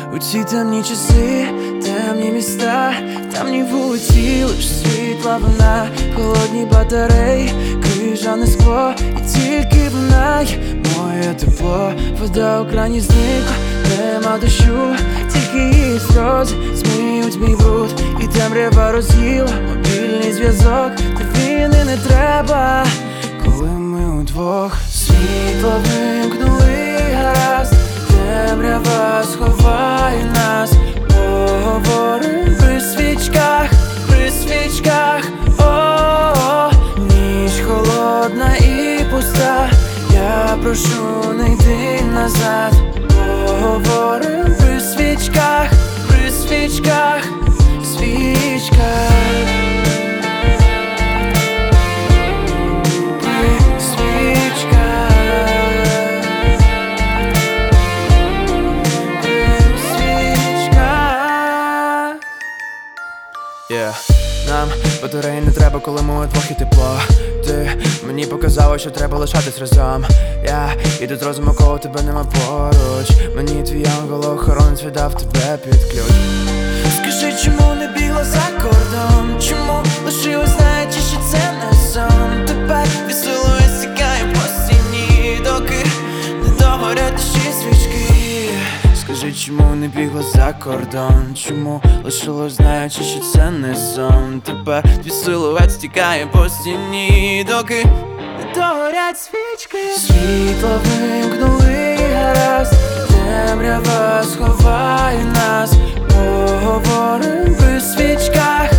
У ці темні часи, темні міста, темні вулиці, лиш світла вона, холодні батареї, крижане скло, і тільки вона й моє тепло. Вода у крані зникла, нема дощу, тільки її сльози змиють мій бруд. І темрява роз'їла мобільний зв'язок, та війни не треба, коли ми удвох. Світло вимкнули, гаразд, темрява сховає нас. Поговорим при свічках, при свічках. О-о-о, ніч холодна і пуста, я прошу, не йди назад. Поговорим при свічках, при свічках, свічках. Нам батареї не треба, коли ми удвох і тепло. Ти мені показала, що треба лишатись разом. Я іду з розуму, коли тебе нема поруч. Мені твій ангел-охоронець віддав тебе під ключ. Скажи, чому не бігла за кордон? Чому лишилась, знаючи, що це не сон? Тепер весело стікає по стіні, доки не догорять ще свічки. Скажи, чому не бігла за кордон? Чому лишилось, знаючи, що це не сон? Тепер твій силует стікає по стіні, доки не догорять свічки. Світло вимкнули, гаразд, темрява сховає нас. Поговорим при свічках,